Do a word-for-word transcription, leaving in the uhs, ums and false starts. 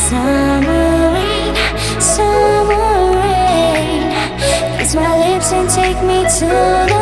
Summer rain, summer rain, kiss my lips and take me to the